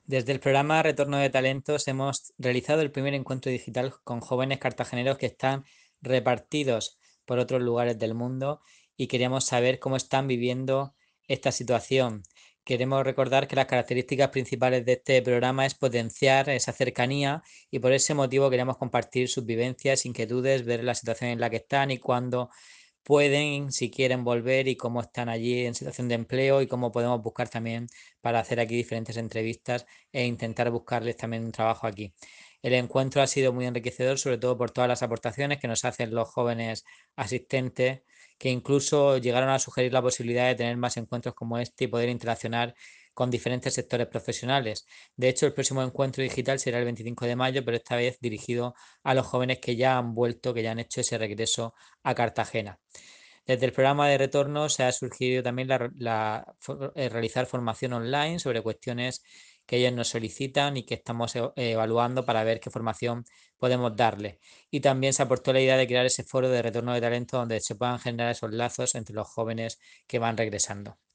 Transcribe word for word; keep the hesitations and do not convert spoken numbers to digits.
Desde el programa Retorno de Talentos hemos realizado el primer encuentro digital con jóvenes cartageneros que están repartidos por otros lugares del mundo y queríamos saber cómo están viviendo esta situación. Queremos recordar que las características principales de este programa es potenciar esa cercanía y por ese motivo queremos compartir sus vivencias, inquietudes, ver la situación en la que están y cuándo pueden, si quieren volver y cómo están allí en situación de empleo y cómo podemos buscar también para hacer aquí diferentes entrevistas e intentar buscarles también un trabajo aquí. El encuentro ha sido muy enriquecedor, sobre todo por todas las aportaciones que nos hacen los jóvenes asistentes, que incluso llegaron a sugerir la posibilidad de tener más encuentros como este y poder interaccionar con diferentes sectores profesionales. De hecho, el próximo encuentro digital será el veinticinco de mayo, pero esta vez dirigido a los jóvenes que ya han vuelto, que ya han hecho ese regreso a Cartagena. Desde el programa de retorno se ha surgido también la, la, eh, realizar formación online sobre cuestiones que ellos nos solicitan y que estamos e, evaluando para ver qué formación podemos darles. Y también se aportó la idea de crear ese foro de retorno de talento donde se puedan generar esos lazos entre los jóvenes que van regresando.